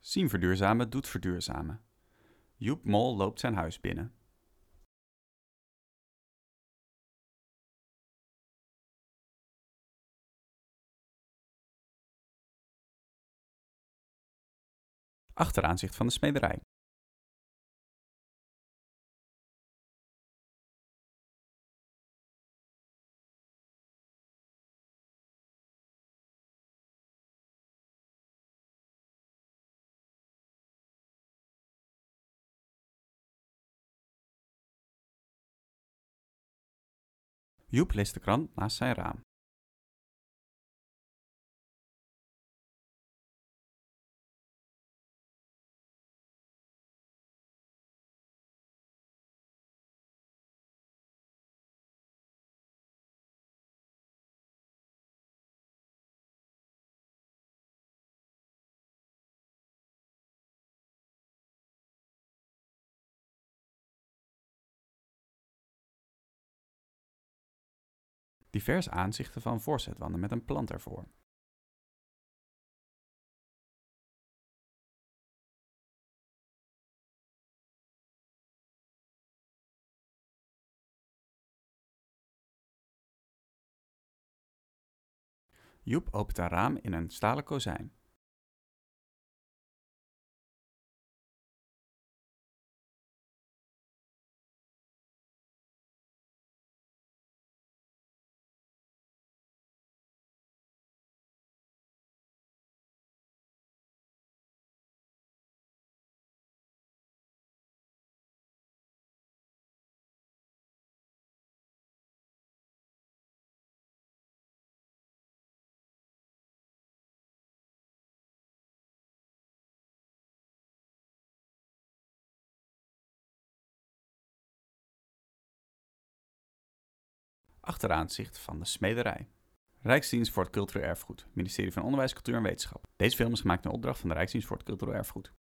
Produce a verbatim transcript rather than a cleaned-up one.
Zien verduurzamen doet verduurzamen. Joep Mol loopt zijn huis binnen. Achteraanzicht van de smederij. Joep leest de krant naast zijn raam. Diverse aanzichten van voorzetwanden met een plant ervoor. Joep opent een raam in een stalen kozijn. Achteraanzicht van de smederij. Rijksdienst voor het Cultureel Erfgoed, Ministerie van Onderwijs, Cultuur en Wetenschap. Deze film is gemaakt in opdracht van de Rijksdienst voor het Cultureel Erfgoed.